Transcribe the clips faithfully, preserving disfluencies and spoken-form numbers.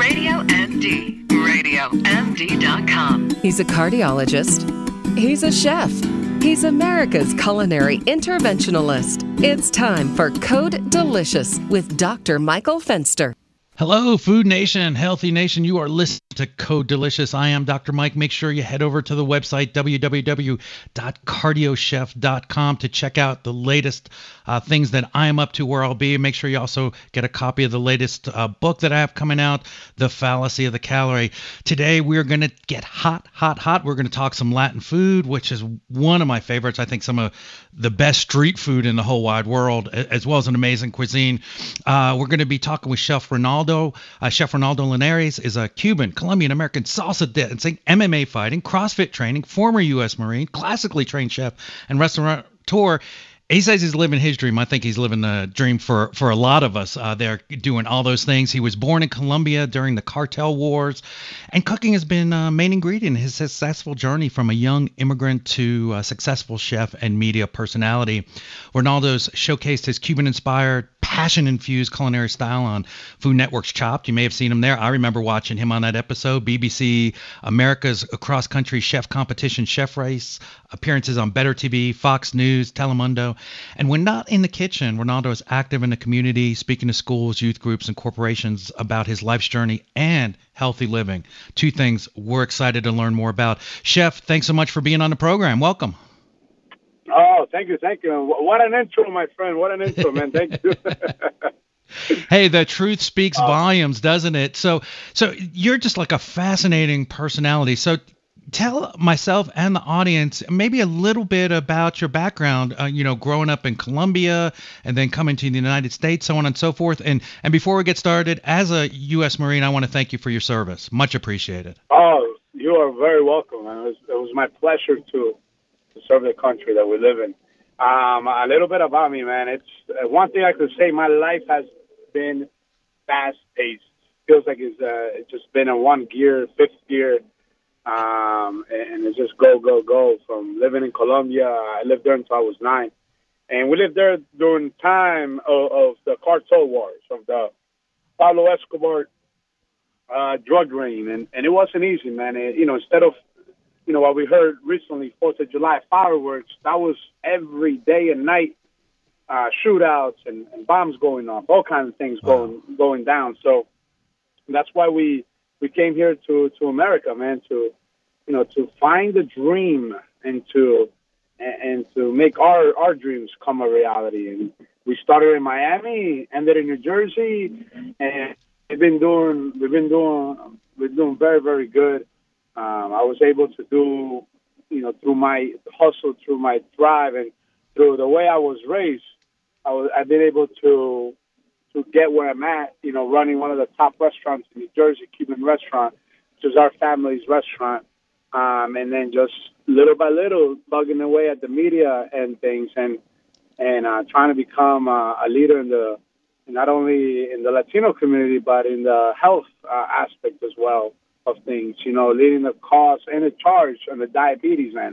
Radio M D. radio M D dot com. He's a cardiologist. He's a chef. He's America's culinary interventionalist. It's time for Code Delicious with Doctor Michael Fenster. Hello, Food Nation, Healthy Nation. You are listening to Code Delicious. I am Doctor Mike. Make sure you head over to the website, w w w dot cardio chef dot com, to check out the latest uh, things that I am up to, where I'll be. Make sure you also get a copy of the latest uh, book that I have coming out, The Fallacy of the Calorie. Today, we're going to get hot, hot, hot. We're going to talk some Latin food, which is one of my favorites. I think some of the best street food in the whole wide world, as well as an amazing cuisine. Uh, we're going to be talking with Chef Ronaldo. Uh, Chef Ronaldo Linares is a Cuban, Colombian-American salsa dancing, M M A fighting, CrossFit training, former U S Marine, classically trained chef, and restaurateur. He says he's living his dream. I think he's living the dream for, for a lot of us. Uh, they're doing all those things. He was born in Colombia during the cartel wars, and cooking has been a main ingredient in his successful journey from a young immigrant to a successful chef and media personality. Ronaldo's showcased his Cuban-inspired, passion-infused culinary style on Food Network's Chopped. You may have seen him there. I remember watching him on that episode. B B C America's cross-country chef competition, Chef Race, appearances on Better T V, Fox News, Telemundo. And when not in the kitchen, Ronaldo is active in the community, speaking to schools, youth groups, and corporations about his life's journey and healthy living. Two things we're excited to learn more about. Chef, thanks so much for being on the program. Welcome. Oh, thank you, thank you. What an intro, my friend. What an intro, man. Thank you. Hey, the truth speaks uh, volumes, doesn't it? So, so you're just like a fascinating personality. So tell myself and the audience maybe a little bit about your background, uh, you know, growing up in Colombia and then coming to the United States, so on and so forth. And and before we get started, as a U S Marine, I want to thank you for your service. Much appreciated. Oh, you are very welcome. Man. It was, it was my pleasure to, to serve the country that we live in. Um, a little bit about me, man. It's uh, one thing I could say. My life has been fast-paced. Feels like it's, uh, it's just been a one gear, fifth gear. Um, and it's just go, go, go. From living in Colombia, I lived there until I was nine. And we lived there during time of, of the cartel wars, of the Pablo Escobar uh, drug reign. And, and it wasn't easy, man. It, you know, instead of, you know, what we heard recently, fourth of July fireworks, that was every day and night uh, shootouts and, and bombs going off, all kinds of things going going down. So that's why we we came here to, to America, man, to, you know, to find a dream and to and, and to make our, our dreams come a reality. And we started in Miami, ended in New Jersey, and we've been doing we've been doing we're doing very, very good. Um, I was able to do, you know, through my hustle, through my drive, and through the way I was raised, I was, I've been able to to get where I'm at, you know, running one of the top restaurants in New Jersey, Cuban restaurant, which is our family's restaurant, um, and then just little by little bugging away at the media and things, and and uh, trying to become uh, a leader in the not only in the Latino community but in the health uh, aspect as well of things, you know, leading the cause and the charge on the diabetes end.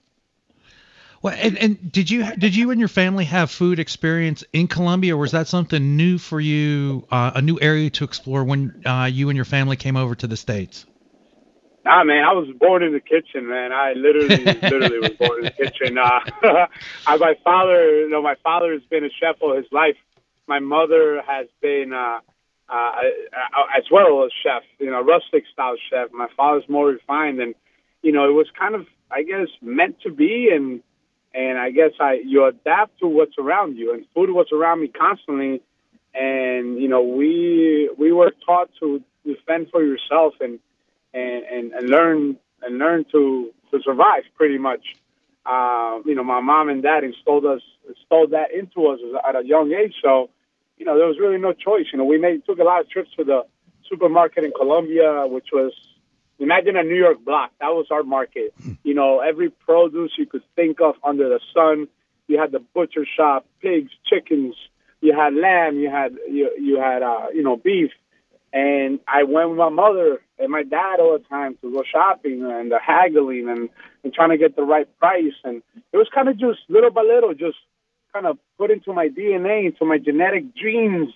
Well, and, and did you did you and your family have food experience in Colombia, or was that something new for you, uh, a new area to explore when uh, you and your family came over to the States? Nah, man, I was born in the kitchen, man. I literally, literally was born in the kitchen. Uh, I, my father, you know, my father has been a chef all his life. My mother has been, uh, uh, as well as chef, you know, rustic style chef. My father's more refined, and you know, it was kind of, I guess, meant to be, and and I guess I you adapt to what's around you, and food was around me constantly, and you know, we we were taught to defend for yourself and. And, and, and learn and learn to, to survive pretty much. Uh, you know, my mom and dad installed us installed that into us at a young age. So, you know, there was really no choice. You know, we made took a lot of trips to the supermarket in Colombia, which was, imagine a New York block. That was our market. You know, every produce you could think of under the sun. You had the butcher shop, pigs, chickens. You had lamb. You had you you had uh, you know, beef. And I went with my mother and my dad all the time to go shopping and the haggling and, and trying to get the right price. And it was kind of just little by little, just kind of put into my D N A, into my genetic genes,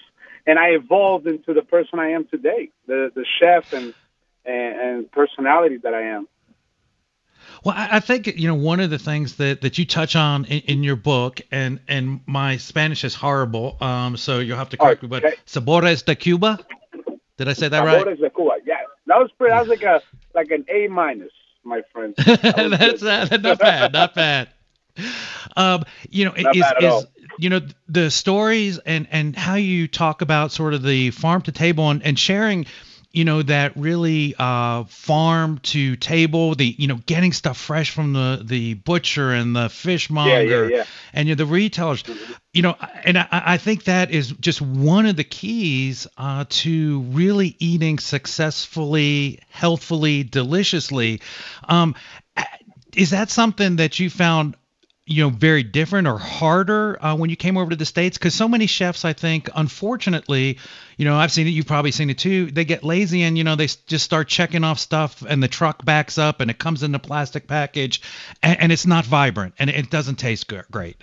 and I evolved into the person I am today, the the chef and and, and personality that I am. Well, I I think, you know, one of the things that, that you touch on in, in your book, and, and my Spanish is horrible, um, so you'll have to correct me, but Okay. Sabores de Cuba? Did I say that right? Sabores de Cuba. Yeah, that was pretty. That was like a like an A minus, my friend. That was That's good. uh, not bad, not bad. Um, you know, Not is, bad at is all. you know the stories and, and how you talk about sort of the farm to table and, and sharing, you know, that really uh, farm to table, the, you know, getting stuff fresh from the, the butcher and the fishmonger yeah. and you know, the retailers, you know, and I, I think that is just one of the keys uh, to really eating successfully, healthfully, deliciously. Um, is that something that you found, you know, very different or harder uh, when you came over to the States? Because so many chefs, I think, unfortunately, you know, I've seen it, you've probably seen it too, they get lazy and, you know, they s- just start checking off stuff and the truck backs up and it comes in a plastic package and, and it's not vibrant and it doesn't taste good, great.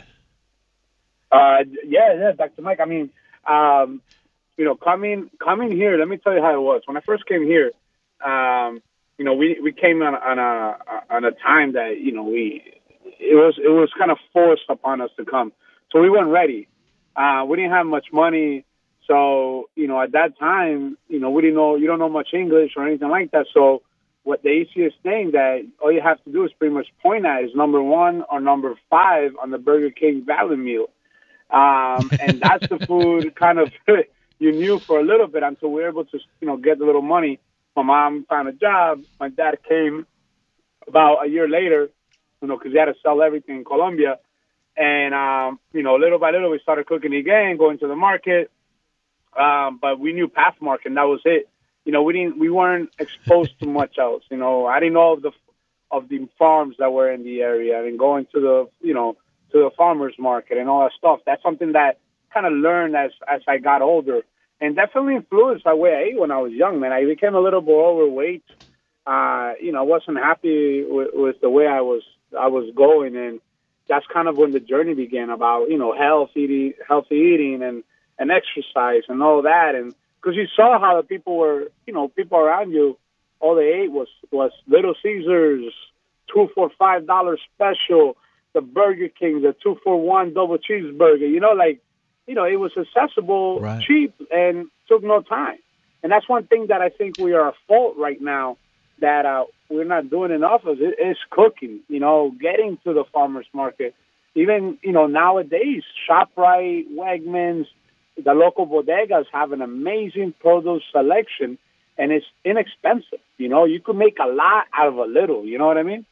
Uh, yeah, yeah, Doctor Mike. I mean, um, you know, coming coming here. Let me tell you how it was. When I first came here, um, you know, we, we came on, on a on a time that you know we it was it was kind of forced upon us to come, so we weren't ready. Uh, we didn't have much money, so you know, at that time, you know, we didn't know you don't know much English or anything like that. So, what the easiest thing that all you have to do is pretty much point at is number one or number five on the Burger King value meal. Um, and that's the food kind of you knew for a little bit until we were able to, you know, get a little money. My mom found a job. My dad came about a year later, you know, because he had to sell everything in Colombia. And, um, you know, little by little, we started cooking again, going to the market. Um, but we knew Pathmark, and that was it. You know, we didn't, we weren't exposed to much else. You know, I didn't know of the, of the farms that were in the area and going to the, you know, to the farmer's market and all that stuff. That's something that kind of learned as, as I got older, and definitely influenced the way I ate when I was young, man. I became a little bit overweight. Uh, you know, I wasn't happy with, with the way I was, I was going. And that's kind of when the journey began about, you know, health eating, healthy eating and, and exercise and all that. And because you saw how the people were, you know, people around you, all they ate was, was Little Caesars, two for five dollars special, the Burger King, the two for one double cheeseburger. You know, like, you know, it was accessible, Right. cheap, and took no time. And that's one thing that I think we are at fault right now that uh, we're not doing enough of. It is cooking. You know, getting to the farmers market. Even, you know, nowadays, ShopRite, Wegmans, the local bodegas have an amazing produce selection, and it's inexpensive. You know, you could make a lot out of a little. You know what I mean?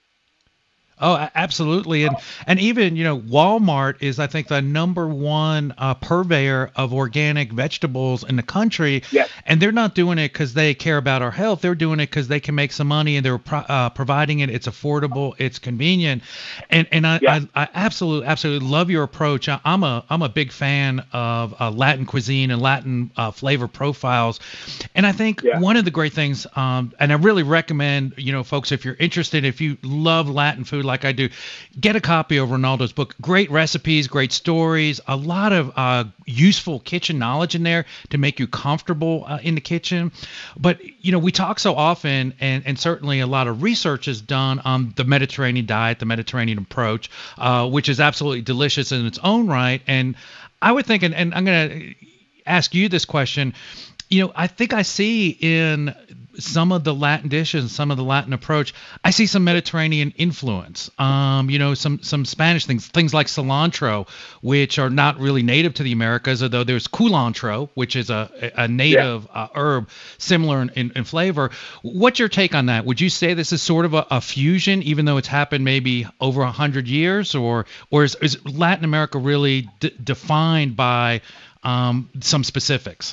Oh, a- absolutely. And and even, you know, Walmart is, I think, the number one uh, purveyor of organic vegetables in the country. Yes. And they're not doing it because they care about our health. They're doing it because they can make some money and they're pro- uh, providing it. It's affordable. It's convenient. And and I, Yeah. I, I absolutely, absolutely love your approach. I, I'm a I'm a big fan of uh, Latin cuisine and Latin uh, flavor profiles. And I think Yeah. one of the great things, um, and I really recommend, you know, folks, if you're interested, if you love Latin food like I do, get a copy of Ronaldo's book. Great recipes, great stories, a lot of uh, useful kitchen knowledge in there to make you comfortable uh, in the kitchen. But, you know, we talk so often, and, and certainly a lot of research is done on the Mediterranean diet, the Mediterranean approach, uh, which is absolutely delicious in its own right. And I would think, and, and I'm going to ask you this question, you know, I think I see in some of the Latin dishes, some of the Latin approach, I see some Mediterranean influence. Um, you know, some some Spanish things, things like cilantro, which are not really native to the Americas, although there's culantro, which is a a native yeah. uh, herb similar in, in, in flavor. What's your take on that? Would you say this is sort of a, a fusion, even though it's happened maybe over a hundred years, or or is, is Latin America really d- defined by um, some specifics?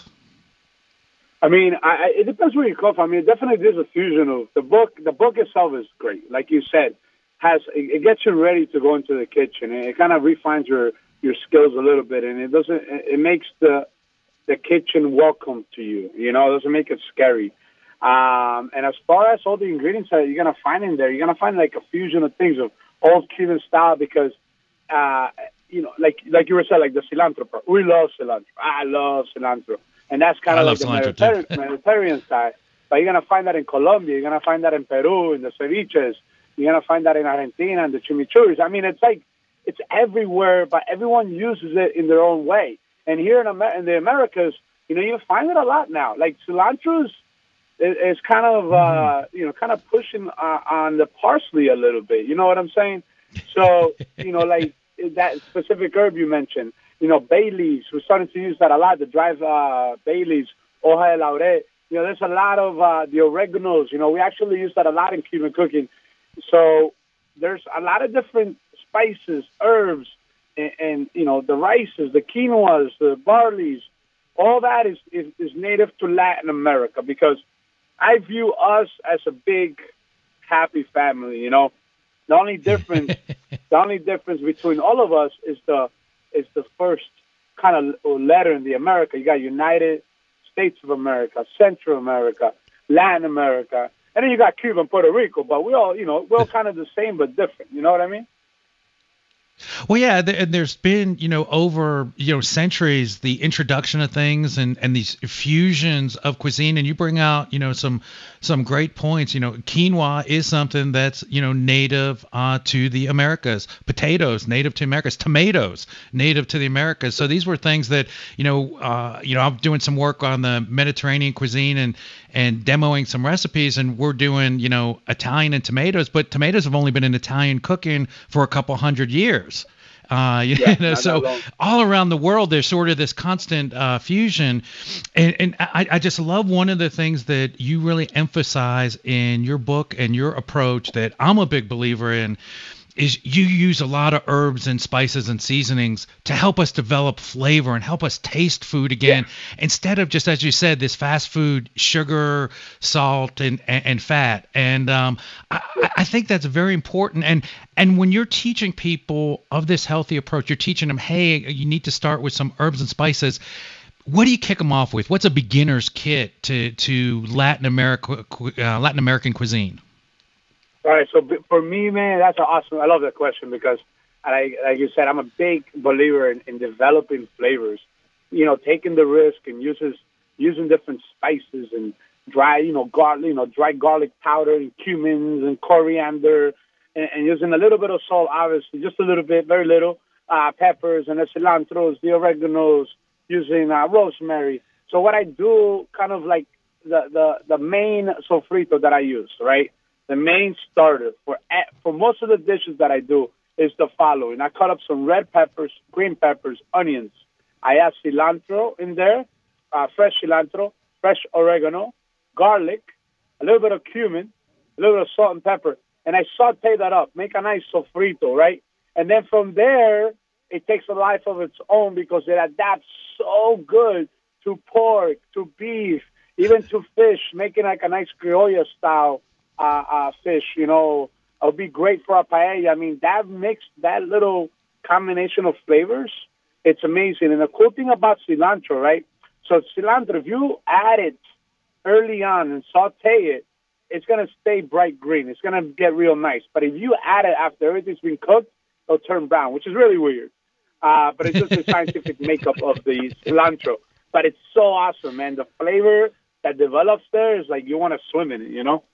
I mean, I, it depends where you come from. I mean, definitely there's a fusion of the book. The book itself is great, like you said. Has it, it gets you ready to go into the kitchen, and it kind of refines your, your skills a little bit, and it doesn't. It makes the the kitchen welcome to you. You know, it doesn't make it scary. Um, and as far as all the ingredients that you're gonna find in there, you're gonna find like a fusion of things of old Cuban style because uh, you know, like like you were saying, like the cilantro part. We love cilantro. I love cilantro. And that's kind I of love like the cilantro, too. Mediterranean, Mediterranean side. But you're going to find that in Colombia. You're going to find that in Peru, in the ceviches. You're going to find that in Argentina, and the chimichurris. I mean, it's like, it's everywhere, but everyone uses it in their own way. And here in, Amer- in the Americas, you know, you find it a lot now. Like cilantro's is, is kind of, uh, you know, kind of pushing uh, on the parsley a little bit. You know what I'm saying? So, you know, like that specific herb you mentioned, you know, bay leaves. We're starting to use that a lot, the dried uh, bay leaves, hoja de laurel. You know, there's a lot of uh, the oreganos. You know, we actually use that a lot in Cuban cooking. So there's a lot of different spices, herbs, and, and you know, the rices, the quinoas, the barleys. All that is, is, is native to Latin America because I view us as a big, happy family. You know, the only difference, the only difference between all of us is the is the first kind of letter in the America. You got United States of America, Central America, Latin America, and then you got Cuba and Puerto Rico. But we all, you know, we're all kind of the same but different. You know what I mean? Well, yeah, th- and there's been, you know, over, you know, centuries, the introduction of things and, and these fusions of cuisine. And you bring out, you know, some some great points. You know, quinoa is something that's, you know, native uh, to the Americas. Potatoes, native to Americas. Tomatoes, native to the Americas. So these were things that, you know, uh, you know, I'm doing some work on the Mediterranean cuisine and and demoing some recipes, and we're doing, you know, Italian and tomatoes, but tomatoes have only been in Italian cooking for a couple hundred years. Uh, you Yeah, know, not so that long. all around the world, there's sort of this constant uh, fusion. And, and I, I just love one of the things that you really emphasize in your book and your approach that I'm a big believer in is you use a lot of herbs and spices and seasonings to help us develop flavor and help us taste food again, yeah. instead of just, as you said, this fast food, sugar, salt, and and, and fat. And um, I, I think that's very important. And and when you're teaching people of this healthy approach, you're teaching them, hey, you need to start with some herbs and spices. What do you kick them off with? What's a beginner's kit to to Latin America, uh, Latin American cuisine? All right, so for me, man, that's awesome. I love that question because, like, like you said, I'm a big believer in, in developing flavors. You know, taking the risk and uses using different spices and dry, you know, garlic, you know, dry garlic powder and cumins and coriander, and, and using a little bit of salt, obviously, just a little bit, very little, uh, peppers and the cilantros, the oreganos, using uh, rosemary. So what I do, kind of like the the the main sofrito that I use, right? The main starter for for most of the dishes that I do is the following. I cut up some red peppers, green peppers, onions. I add cilantro in there, uh, fresh cilantro, fresh oregano, garlic, a little bit of cumin, a little bit of salt and pepper, and I saute that up, make a nice sofrito, right? And then from there, it takes a life of its own because it adapts so good to pork, to beef, even to fish, making like a nice criolla style Uh, uh, fish, you know, it'll be great for a paella. I mean, that mix, that little combination of flavors, it's amazing. And the cool thing about cilantro, right? So cilantro, if you add it early on and saute it, it's going to stay bright green. It's going to get real nice. But if you add it after everything's been cooked, it'll turn brown, which is really weird. Uh, but it's just the scientific makeup of the cilantro. But it's so awesome, man. The flavor that develops there is like you want to swim in it, you know?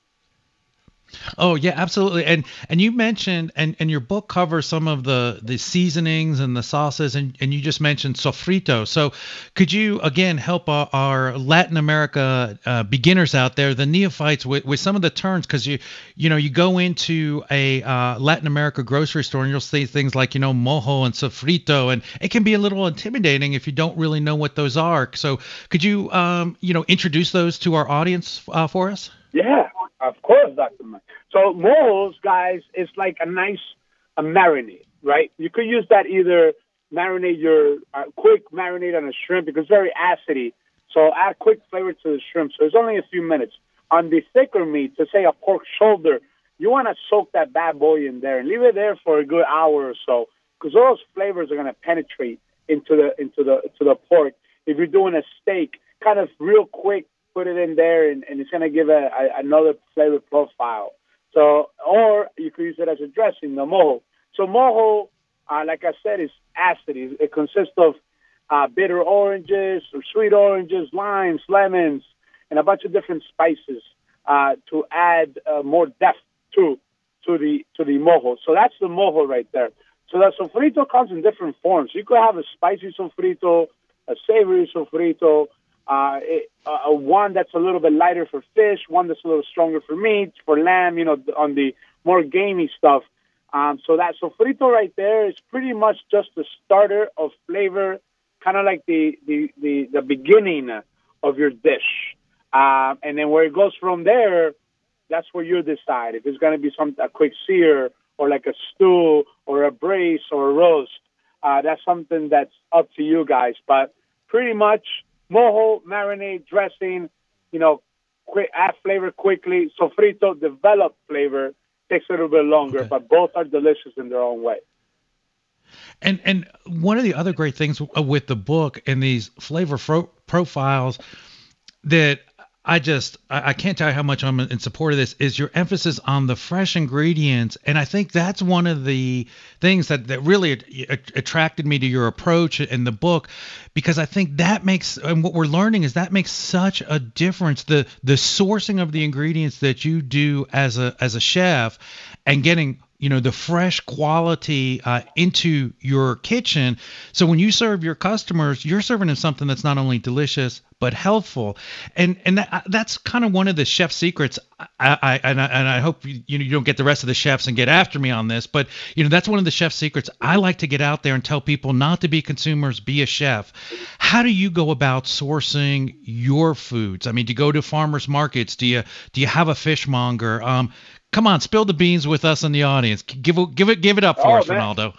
Oh yeah, absolutely. And and you mentioned and, and your book covers some of the, the seasonings and the sauces, and, and you just mentioned sofrito. So could you again help our, our Latin America uh, beginners out there, the neophytes, with, with some of the terms? Because you you know you go into a uh, Latin America grocery store and you'll see things like you know mojo and sofrito, and it can be a little intimidating if you don't really know what those are. So could you um, you know introduce those to our audience uh, for us? Yeah. Of course, Doctor Mike. So mojos, guys, is like a nice a marinade, right? You could use that either marinate your uh, quick marinade on a shrimp because it's very acidy. So add quick flavor to the shrimp. So it's only a few minutes. On the thicker meat, to say a pork shoulder, you want to soak that bad boy in there and leave it there for a good hour or so because those flavors are going to penetrate into the into the to the pork. If you're doing a steak, kind of real quick, put it in there, and, and it's going to give a, a, another flavor profile. So, or you could use it as a dressing, the mojo. So mojo, uh, like I said, is acid. It, it consists of uh, bitter oranges or sweet oranges, limes, lemons, and a bunch of different spices uh, to add uh, more depth to to the to the mojo. So that's the mojo right there. So the sofrito comes in different forms. You could have a spicy sofrito, a savory sofrito, uh, it, uh, one that's a little bit lighter for fish, one that's a little stronger for meat, for lamb, you know, on the more gamey stuff. Um, so that sofrito right there is pretty much just the starter of flavor, kind of like the, the, the, the beginning of your dish. Uh, and then where it goes from there, that's where you decide if it's going to be some a quick sear or like a stew or a braise or a roast. Uh, that's something that's up to you guys. But pretty much mojo, marinade, dressing, you know, quick, add flavor quickly. Sofrito, develop flavor, takes a little bit longer, okay. But both are delicious in their own way. And and one of the other great things with the book and these flavor fro- profiles that I just, I can't tell you how much I'm in support of this, is your emphasis on the fresh ingredients. And I think that's one of the things that, that really attracted me to your approach in the book, because I think that makes, and what we're learning is that makes such a difference. The the sourcing of the ingredients that you do as a as a chef and getting, you know, the fresh quality uh, into your kitchen. So when you serve your customers, you're serving them something that's not only delicious but healthful. And and that, that's kind of one of the chef secrets. I, I and I and I hope you, you know you don't get the rest of the chefs and get after me on this, but you know that's one of the chef secrets. I like to get out there and tell people not to be consumers, be a chef. How do you go about sourcing your foods? I mean, do you go to farmers markets? Do you do you have a fishmonger? Um, Come on, spill the beans with us in the audience. Give it, give it, give it up for oh, us, man. Ronaldo.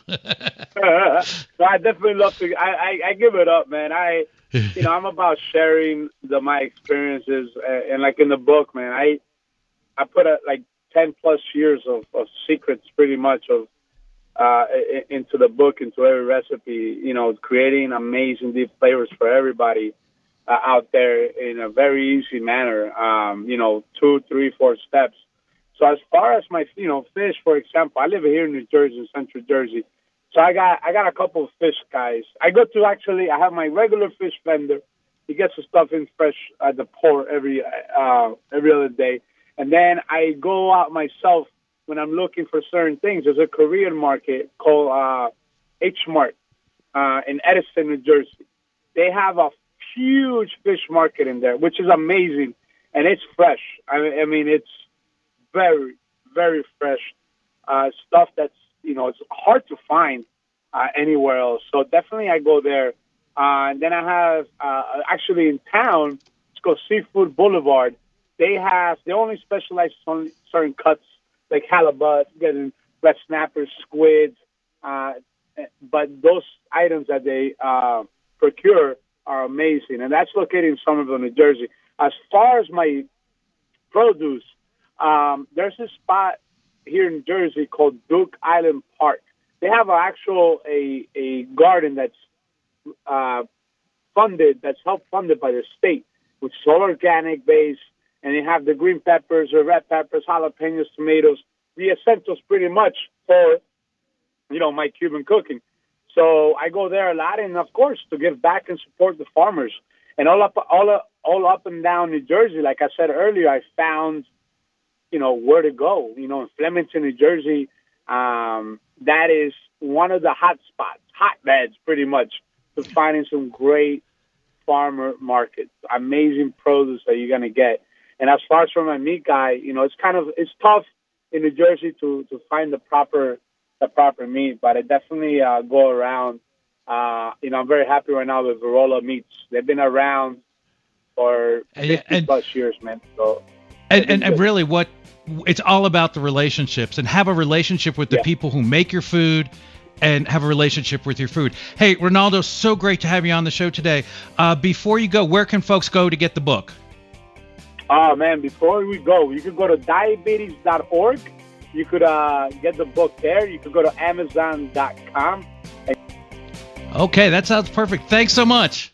So I definitely love to. I, I, I give it up, man. I, you know, I'm about sharing the my experiences, and, and like in the book, man, I, I put a, like ten plus years of, of secrets, pretty much of, uh, into the book, into every recipe. You know, creating amazing deep flavors for everybody uh, out there in a very easy manner. Um, you know, two, three, four steps. So as far as my, you know, fish, for example, I live here in New Jersey, in Central Jersey. So I got I got a couple of fish guys. I go to actually, I have my regular fish vendor. He gets the stuff in fresh at the port every uh, every other day. And then I go out myself when I'm looking for certain things. There's a Korean market called uh, H Mart uh, in Edison, New Jersey. They have a huge fish market in there, which is amazing. And it's fresh. I mean, I mean it's very, very fresh uh, stuff that's, you know, it's hard to find uh, anywhere else. So definitely I go there. Uh, and then I have, uh, actually in town, it's called Seafood Boulevard. They have, they only specialize on certain cuts, like halibut, getting red snappers, squids. Uh, but those items that they uh, procure are amazing. And that's located in Somerville, New Jersey. As far as my produce, Um, there's a spot here in Jersey called Duke Island Park. They have an actual a a garden that's uh, funded, that's help funded by the state, which is all organic based, and they have the green peppers, the red peppers, jalapenos, tomatoes, the essentials pretty much for, you know, my Cuban cooking. So I go there a lot, and of course to give back and support the farmers. And all up all up, all up and down New Jersey, like I said earlier, I found, you know, where to go. You know, in Flemington, New Jersey, um, that is one of the hot spots, hotbeds pretty much, to finding some great farmer markets, amazing produce that you're going to get. And as far as for my meat guy, you know, it's kind of, it's tough in New Jersey to, to find the proper, the proper meat, but I definitely uh, go around. Uh, you know, I'm very happy right now with Varolo Meats. They've been around for fifty and, plus years, man. So, and, and, and really what, it's all about the relationships, and have a relationship with the yeah. people who make your food and have a relationship with your food. Hey, Ronaldo, so great to have you on the show today. Uh, before you go, where can folks go to get the book? Oh, man, before we go, you can go to diabetes dot org. You could uh, get the book there. You could go to amazon dot com. Okay, that sounds perfect. Thanks so much.